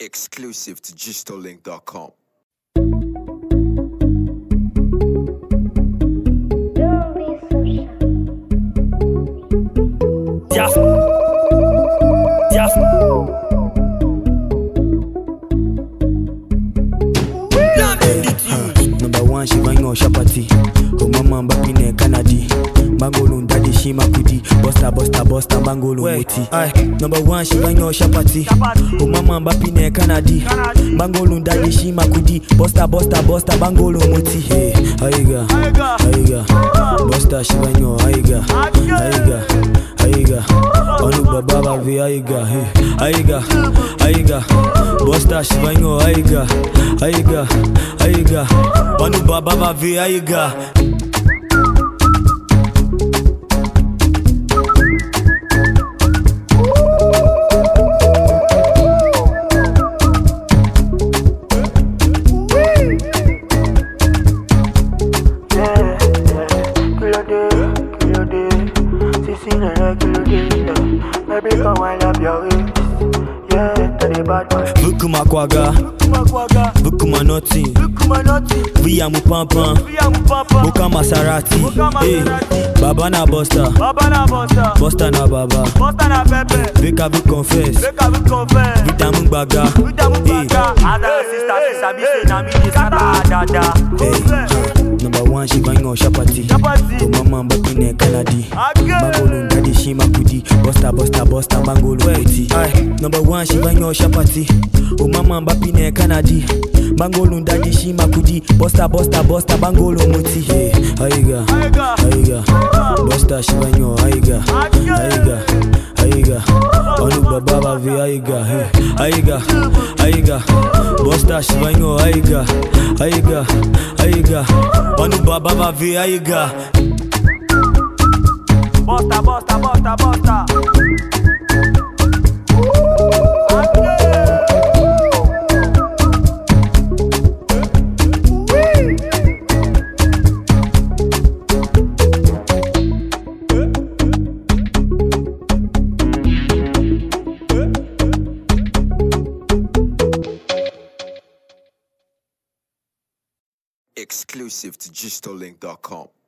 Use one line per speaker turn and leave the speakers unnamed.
Exclusive to gistolink.com.
Number one, she bang on Shapati. Oh mama, Mbapine Kanadi. Bangolun daddy, she makudi. Bosta, bangolun moti. Aye. Number one, she bang on Shapati. Oh mama, Mbapine Kanadi. Bangolun daddy, she makudi. Bosta, bangolun moti. Hey, aiga. Bosta, she bang on aiga. Onu baba vi aiga. Hey, aiga. Bosta, she bang on aiga. Onu baba vi aiga.
Baby, come wind up your waist. Yeah, to the bad boy.
Vukuma kwaga, vukuma noti. Via mupampa, Boka Maserati. Hey, Baba na Bosta na Baba. Vika vi confess, Vita mungbaga. Hey, number one, she bang on Shapati. Oh mama, Mbapine Kanadi. Bangolun daddy, she makudi. Bosta, bangolun moti. Aye, number one, she bang on Shapati. Oh mama, Mbapine Kanadi. Bangolun daddy, she makudi. Bosta, bangolun moti. Hey, aiga. Bosta, she bang on aiga. Onu baba vi aiga. Hey, aiga. Bosta, she bang on aiga. Onu baba vi aiga.
Bosta.
Exclusive to gistolink.com.